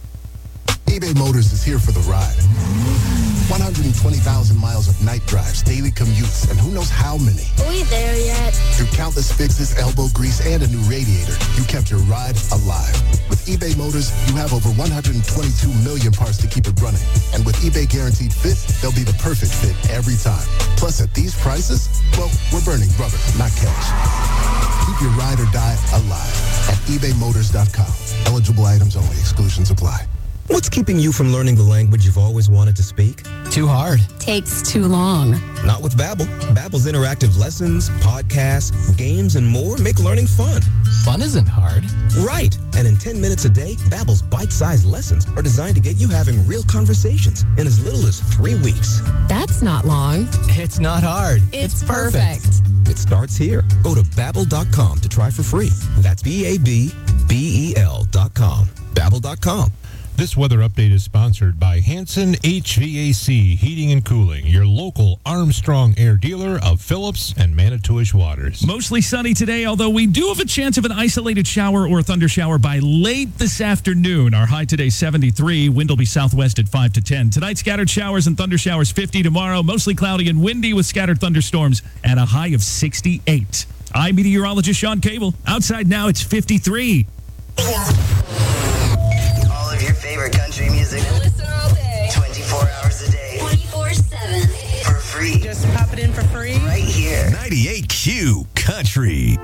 Speaker 9: eBay Motors is here for the ride. one hundred twenty thousand miles of night drives, daily commutes, and who knows how many.
Speaker 23: Are we there yet?
Speaker 9: Through countless fixes, elbow grease, and a new radiator, you kept your ride alive. With eBay Motors, you have over one hundred twenty-two million parts to keep it running. And with eBay Guaranteed Fit, they'll be the perfect fit every time. Plus, at these prices, well, we're burning rubber, not cash. Keep your ride or die alive at ebay motors dot com. Eligible items only. Exclusions apply.
Speaker 10: What's keeping you from learning the language you've always wanted to speak?
Speaker 12: Too hard.
Speaker 14: Takes too long.
Speaker 10: Not with Babbel. Babbel's interactive lessons, podcasts, games, and more make learning fun.
Speaker 12: Fun isn't hard.
Speaker 10: Right. And in ten minutes a day, Babbel's bite-sized lessons are designed to get you having real conversations in as little as three weeks.
Speaker 14: That's not long.
Speaker 12: It's not hard.
Speaker 14: It's, it's perfect.
Speaker 10: perfect. It starts here. Go to babbel dot com to try for free. That's B A B B E L dot com. Babbel dot com.
Speaker 6: This weather update is sponsored by Hanson H V A C Heating and Cooling, your local Armstrong Air dealer of Phillips and Manitowish Waters.
Speaker 1: Mostly sunny today, although we do have a chance of an isolated shower or thunder shower by late this afternoon. Our high today, seventy-three. Wind will be southwest at five to ten. Tonight, scattered showers and thunder showers, fifty. Tomorrow, mostly cloudy and windy with scattered thunderstorms at a high of sixty-eight. I'm meteorologist Sean Cable. Outside now, it's fifty-three.
Speaker 19: Your favorite country music.
Speaker 20: I listen all day.
Speaker 19: twenty-four hours a day.
Speaker 20: twenty-four seven.
Speaker 19: For free.
Speaker 20: Just pop it in for free.
Speaker 19: Right here.
Speaker 24: ninety-eight Q Country.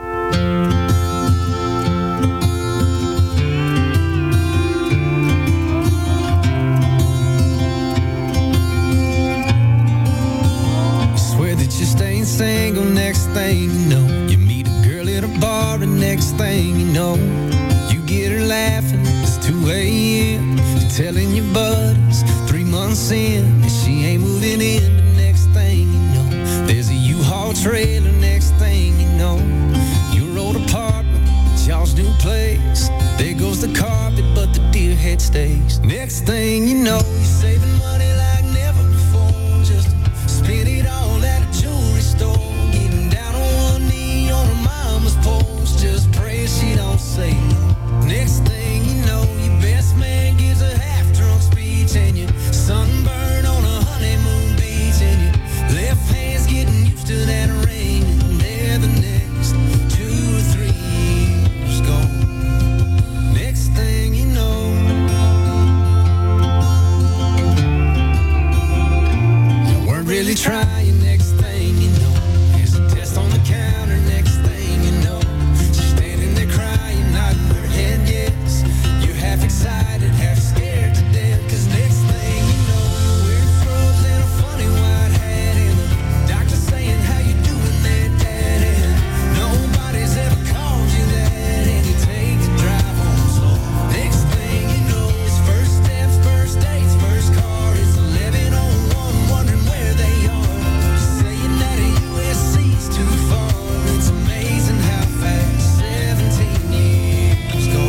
Speaker 22: Swear that you're staying single. Next thing you know, you meet a girl at a bar, and next thing you know, you get her laughing. two a.m. You're telling your buddies three months in and she ain't moving in. The next thing you know, there's a U-Haul trailer. Next thing you know, your old apartment, y'all's new place. There goes the carpet, but the deer head stays. Next thing you know, you're saving money like never before, just to spend it all at a jewelry store. Getting down on one knee on her mama's porch, just pray she don't say no. Next thing you know, best man gives a half-drunk speech, and you sunburn on a honeymoon beach, and your left hand's getting used to that ring, and there the next two or three years go. Next thing you know, you weren't really trying. Next thing you know, there's a test on the counter. Next thing you know, she's standing there crying, nodding her head yes. Half excited, half scared to death, cause next thing you know, you're wearing scrubs and a funny white hat, and the doctor saying, how you doing there, Dad? And nobody's ever called you that, and you take the drive home slow. Next thing you know, it's first steps, first dates, first car. It's eleven oh one, wondering where they are. Saying that a U S C's too far. It's amazing how fast seventeen years go.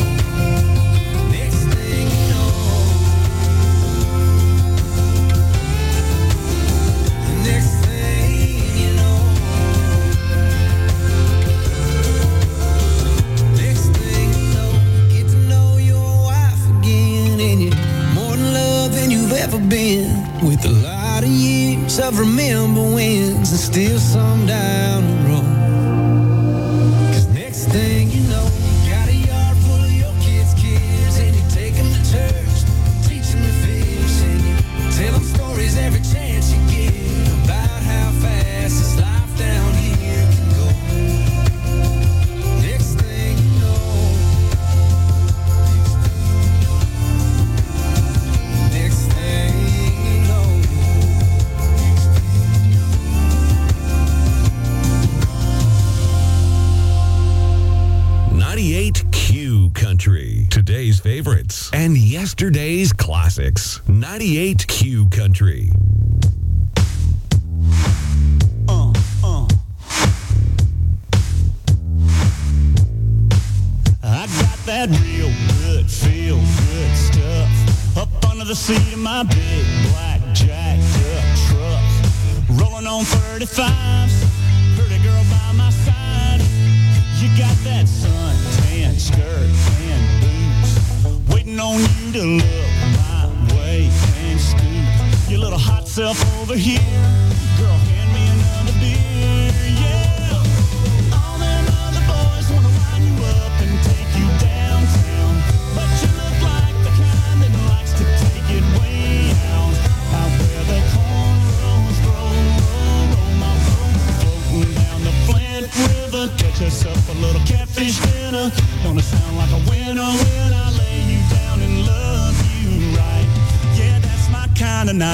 Speaker 22: Been with a lot of years of remember wins and still some down the road. Cause next thing you know, you got a yard full of your kids' kids, and you take them to church, teach them to fish, and you tell them stories every chance you get about how fast this life down here can go. Next thing you know, next thing
Speaker 24: ninety-eight Q Country. Today's favorites and yesterday's classics. ninety-eight Q Country.
Speaker 22: Uh, uh. I got that real good, feel good stuff up under the seat of my big black jacked up truck. Rolling on thirty-fives, pretty girl by my side. You got that suntan skirt and boots, waiting on you to look my way and scoot your little hot self over here. Girl, hand me another beer, yeah. All them other boys wanna line you up and take you downtown, but you look like the kind that likes to take it way out, out where the cornrows grow, roll, roll my boat, floating down the Flint River. Catch us up a little catfish dinner. Gonna sound like a winner when I lay you down and love you right. Yeah, that's my kind of night.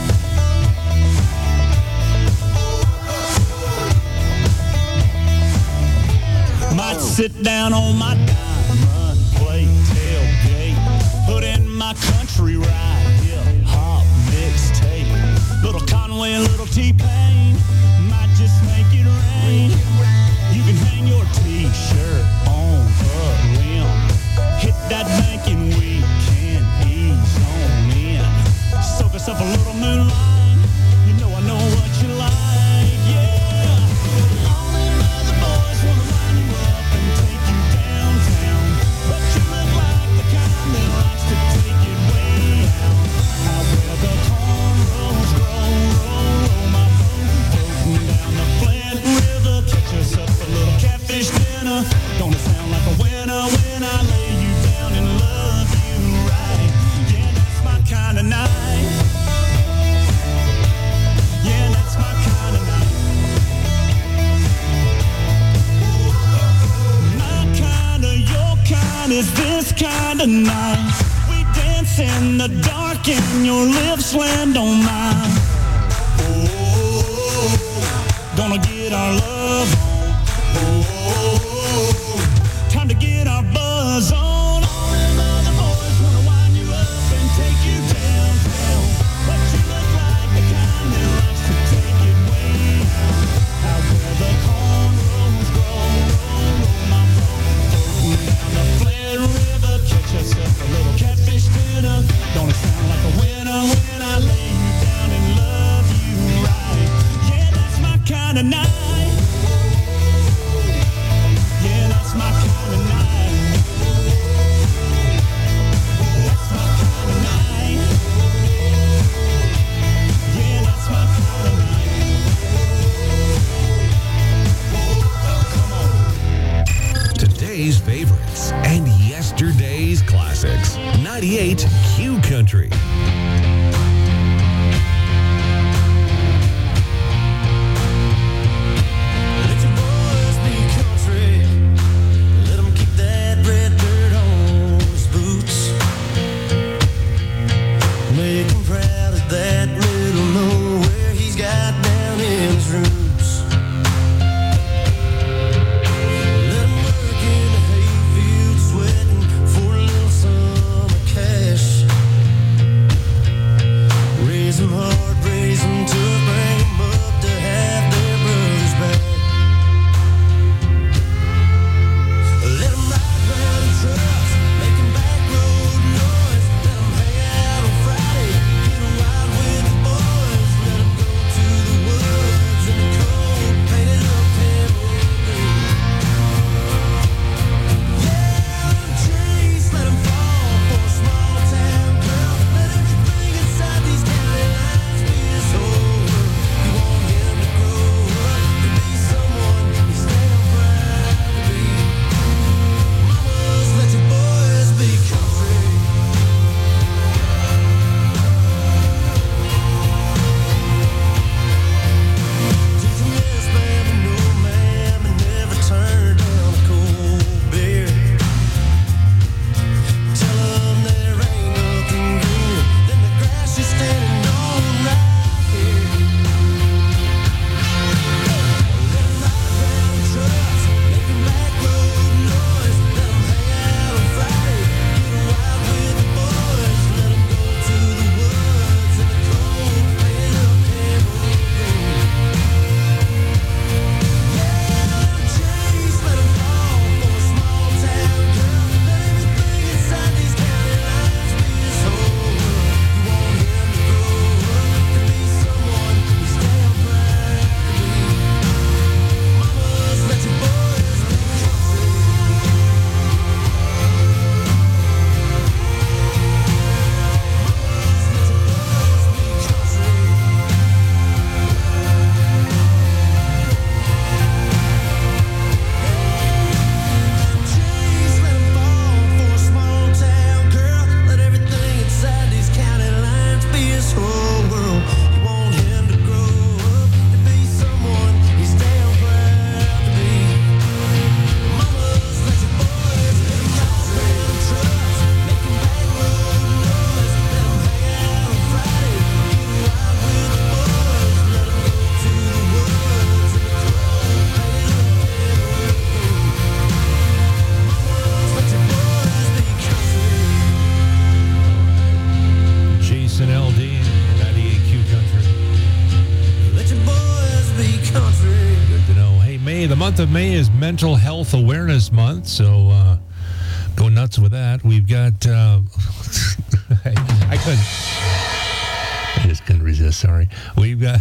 Speaker 22: Might sit down on my diamond plate tailgate, put in my country ride, hip hop mixtape. Little Conway and little T-Pain, might just make it rain. You can hang your t-shirt on a limb, hit that bank and we can ease on in. Soak us up a little moonlight, you know I know what you like, yeah. All them other boys wanna line you up and take you downtown, but you look like the kind that likes to take it way out, out where the cornrows grow, roll, roll my boat, floating down the Flint River. Catch us up a little catfish dinner. Gonna sound like a winner when I lay you down and love you right. Yeah, that's my kind of night. Yeah, that's my kind of night. My kind of, your kind is this kind of night. We dance in the dark and your lips land on mine. Oh, gonna get our love on. Oh, time to get our buzz on. All them other boys wanna wind you up and take you downtown, but you look like the kind that likes to take it way out, out where the cornrows grow, roll, roll my boat, floating down the Flint River. Catch us up a little catfish dinner. Gonna sound like a winner when I lay you down and love you right. Yeah, that's my kind of night. Yeah, that's my kind of night. That's my kind of night. Yeah, that's my kind of night.
Speaker 24: Today's favorites and yesterday's classics. ninety-eight Q Country.
Speaker 22: Let your boys be country. Let 'em keep that red dirt on his boots. Make him proud of that little nowhere he's got down in his roots. Let him work in the hayfield, sweating for a little summer cash.
Speaker 6: month of May is Mental Health Awareness Month, so uh, go nuts with that. We've got... Uh, I, I couldn't... I just couldn't resist, sorry. We've got...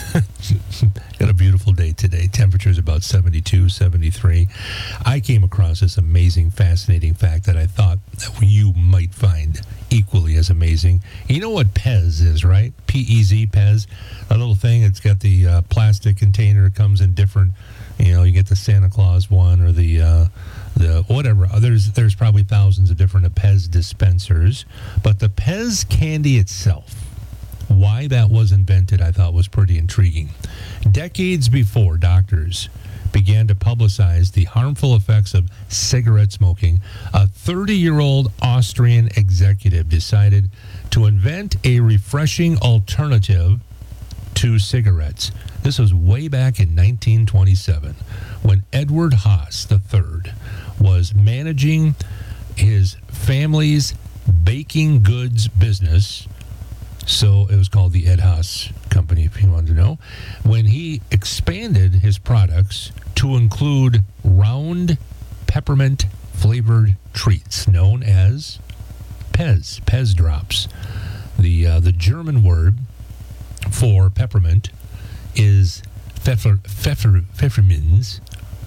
Speaker 6: got a beautiful day today. Temperature's about seventy-two, seventy-three. I came across this amazing, fascinating fact that I thought that you might find equally as amazing. You know what Pez is, right? P E Z, Pez. A little thing. It's got the uh, plastic container. It comes in different, you know, you get the Santa Claus one or the... Uh, the whatever. There's, there's probably thousands of different Pez dispensers. But the Pez candy itself, why that was invented, I thought was pretty intriguing. Decades before doctors began to publicize the harmful effects of cigarette smoking, a thirty-year-old Austrian executive decided to invent a refreshing alternative to cigarettes. This was way back in nineteen twenty-seven, when Edward Haas the third was managing his family's baking goods business. So it was called the Ed Haas Company, if you wanted to know. When he expanded his products to include round peppermint flavored treats known as Pez, Pez drops. The uh, the German word for peppermint is Pfeffer, Pfeffer, Pfefferminz.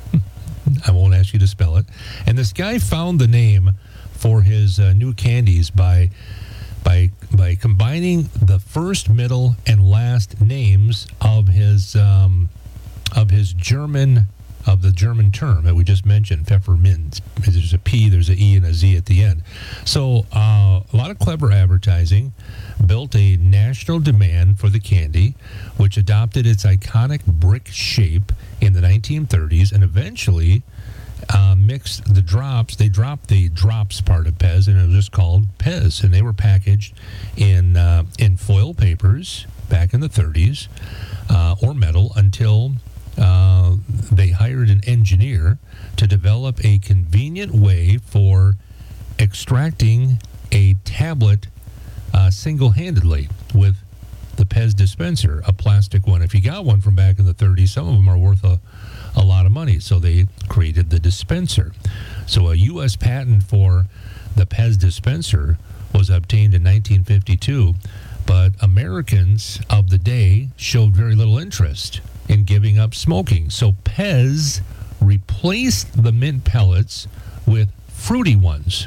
Speaker 6: I won't ask you to spell it. And this guy found the name for his uh, new candies by by by combining the first, middle, and last names of his um, of his German of the German term that we just mentioned, Pfefferminz. There's a P, there's an E, and a Z at the end. So uh, a lot of clever advertising built a national demand for the candy, which adopted its iconic brick shape in the nineteen thirties and eventually uh, mixed the drops. They dropped the drops part of Pez, and it was just called Pez. And they were packaged in uh, in foil papers back in the thirties uh, or metal until uh, they hired an engineer to develop a convenient way for extracting a tablet uh, single-handedly with the Pez dispenser, a plastic one. If you got one from back in the thirties, some of them are worth a, a lot of money. So they created the dispenser. So a U S patent for the Pez dispenser was obtained in nineteen fifty-two, but Americans of the day showed very little interest in giving up smoking. So Pez replaced the mint pellets with fruity ones.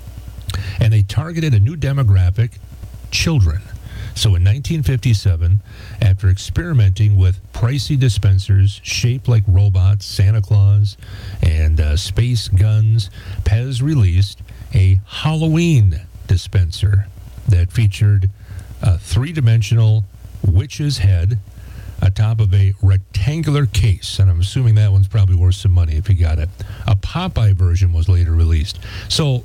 Speaker 6: And they targeted a new demographic, children. So in nineteen fifty-seven, after experimenting with pricey dispensers shaped like robots, Santa Claus, and uh, space guns, Pez released a Halloween dispenser that featured a three-dimensional witch's head atop of a rectangular case. And I'm assuming that one's probably worth some money if you got it. A Popeye version was later released. So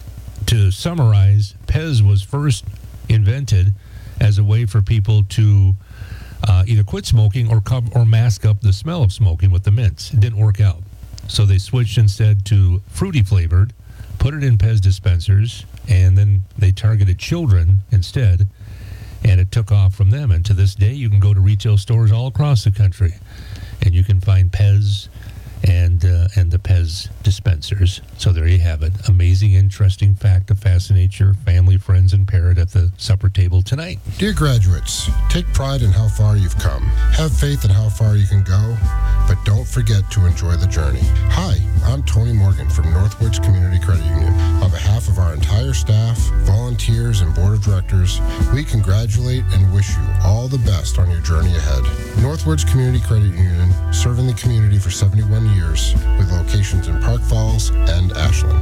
Speaker 6: to summarize, Pez was first invented as a way for people to uh, either quit smoking or cover, or mask up the smell of smoking with the mints. It didn't work out. So they switched instead to fruity flavored, put it in Pez dispensers, and then they targeted children instead, and it took off from them. And to this day, you can go to retail stores all across the country, and you can find Pez and uh, and the Pez dispensers. So there you have it. Amazing, interesting fact to fascinate your family, friends, and parrot at the supper table tonight.
Speaker 15: Dear graduates, take pride in how far you've come. Have faith in how far you can go, but don't forget to enjoy the journey. Hi, I'm Tony Morgan from Northwoods Community Credit Union. On behalf of our entire staff, volunteers, and board of directors, we congratulate and wish you all the best on your journey ahead. Northwoods Community Credit Union, serving the community for seventy-one years, with locations in Park Falls and Ashland.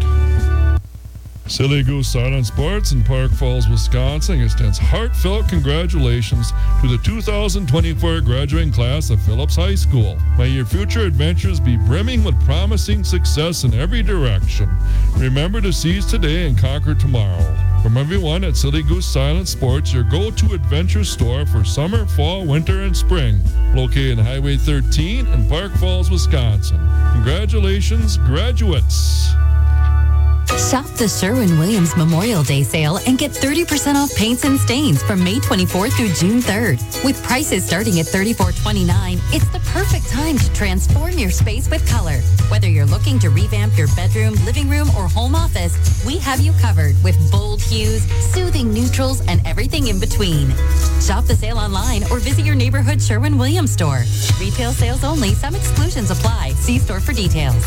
Speaker 16: Silly Goose Silent Sports in Park Falls, Wisconsin extends heartfelt congratulations to the two thousand twenty-four graduating class of Phillips High School. May your future adventures be brimming with promising success in every direction. Remember to seize today and conquer tomorrow. From everyone at Silly Goose Silent Sports, your go-to adventure store for summer, fall, winter, and spring. Located on Highway thirteen in Park Falls, Wisconsin. Congratulations, graduates.
Speaker 3: Shop the Sherwin-Williams Memorial Day sale and get thirty percent off paints and stains from May twenty-fourth through June third. With prices starting at thirty-four twenty-nine, it's the perfect time to transform your space with color. Whether you're looking to revamp your bedroom, living room, or home office, we have you covered with bold hues, soothing neutrals, and everything in between. Shop the sale online or visit your neighborhood Sherwin-Williams store. Retail sales only. Some exclusions apply. See store for details.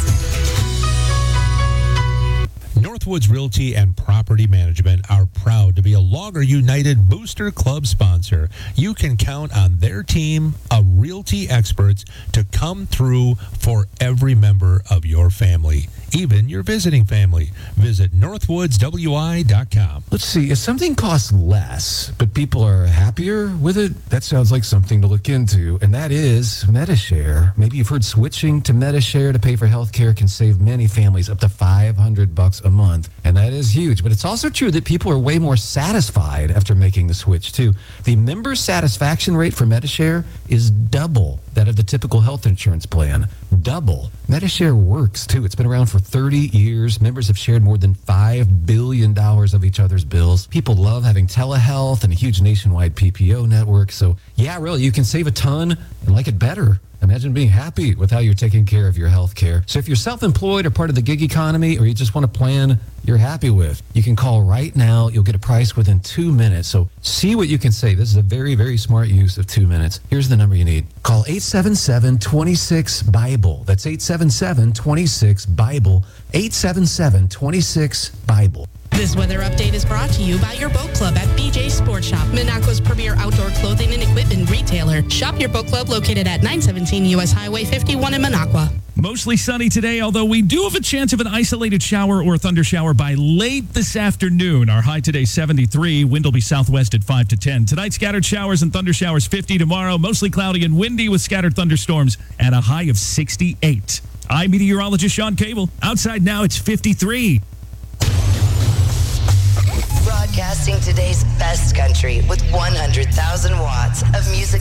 Speaker 6: Northwoods Realty and Property Management are proud to be a Logger United Booster Club sponsor. You can count on their team of realty experts to come through for every member of your family, even your visiting family. Visit northwoods w i dot com.
Speaker 17: Let's see, if something costs less, but people are happier with it, that sounds like something to look into, and that is MediShare. Maybe you've heard switching to MediShare to pay for health care can save many families up to five hundred bucks a month, and that is huge. But it's also true that people are way more satisfied after making the switch, too. The member satisfaction rate for MediShare is double that of the typical health insurance plan. Double. MediShare works, too. It's been around for thirty years. Members have shared more than five billion dollars of each other's bills. People love having telehealth and a huge nationwide P P O network. So, yeah, really, you can save a ton and like it better. Imagine being happy with how you're taking care of your health care. So if you're self-employed or part of the gig economy, or you just want a plan you're happy with, you can call right now. You'll get a price within two minutes. So see what you can save. This is a very, very smart use of two minutes. Here's the number you need. Call eight seven seven, two six, BIBLE. That's eight seven seven, two six, BIBLE. eight seven seven, two six, BIBLE.
Speaker 18: This weather update is brought to you by your boat club at B J Sports Shop, Minocqua's premier outdoor clothing and equipment retailer. Shop your boat club located at nine seventeen U S Highway fifty-one in Minocqua.
Speaker 1: Mostly sunny today, although we do have a chance of an isolated shower or thunder shower by late this afternoon. Our high today, seventy-three. Wind will be southwest at five to ten. Tonight, scattered showers and thunder showers, fifty. Tomorrow, mostly cloudy and windy with scattered thunderstorms at a high of sixty-eight. I'm meteorologist Sean Cable. Outside now, it's fifty-three.
Speaker 19: Broadcasting today's best country with one hundred thousand watts of music